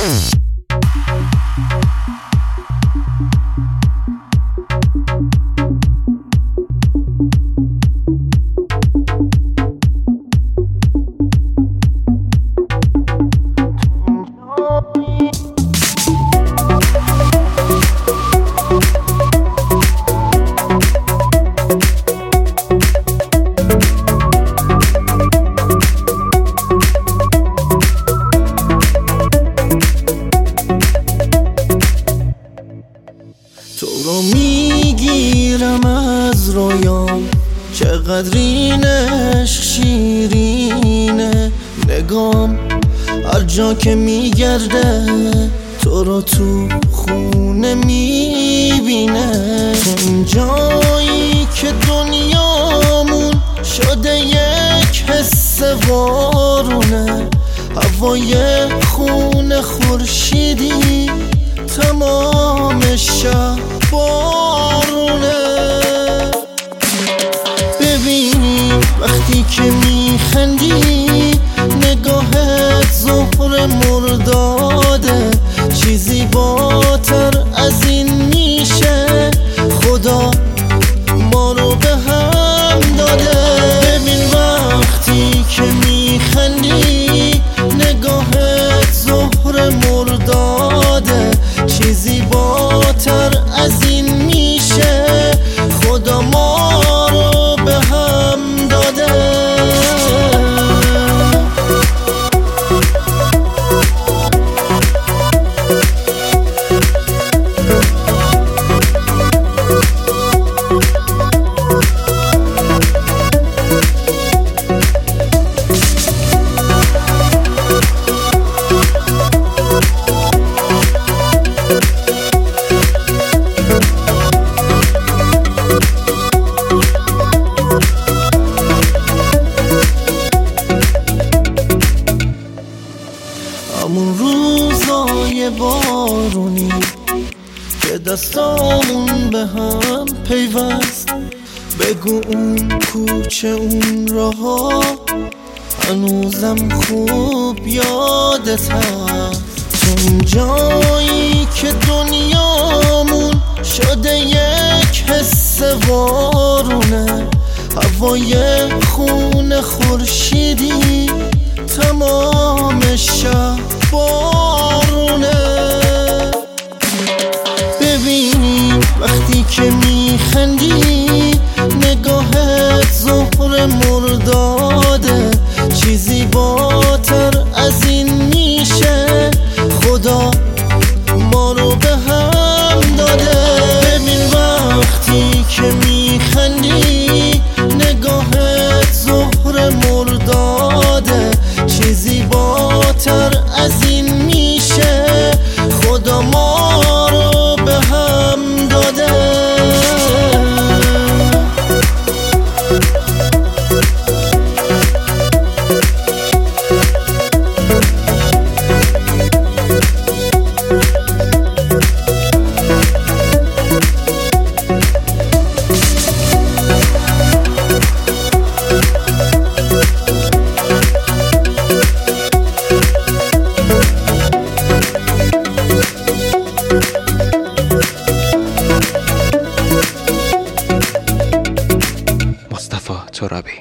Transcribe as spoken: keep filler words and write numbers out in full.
تو رو میگیرم از رویام، چقدر این عشق شیرینه. نگام هر جا که میگرده تو رو تو خونه میبینه. تو این جایی که دنیامون شده یک حس وارونه، هوای خونه خورشیدی تمام شب بارونه. ببین وقتی که میخندی نگاهت زهر مرداده، چیزی بالاتر از این میشه خدا ما رو به هم داده. ببین وقتی که میخندی نگاهت زهر مرداده، چیزی بالاتر از این میشه خدا ما رو به هم داده. همون روزای بارونی که دستامون به هم پیوست، بگو اون کوچه اون راها هنوزم خوب یادت هست. چون جایی که دنیامون شده یک حس وارونه، هوای خونه خورشیدی تمام شب بارونه. ببین وقتی که میخندی نگاهت زهر مرداده، چیزی بالاتر از این میشه خدا ما رو به هم داده. ببین وقتی که میخندی نگاهت زهر مرداده، چیزی بالاتر از این میشه خدا ما رو به هم داده. مصطفی ترابی.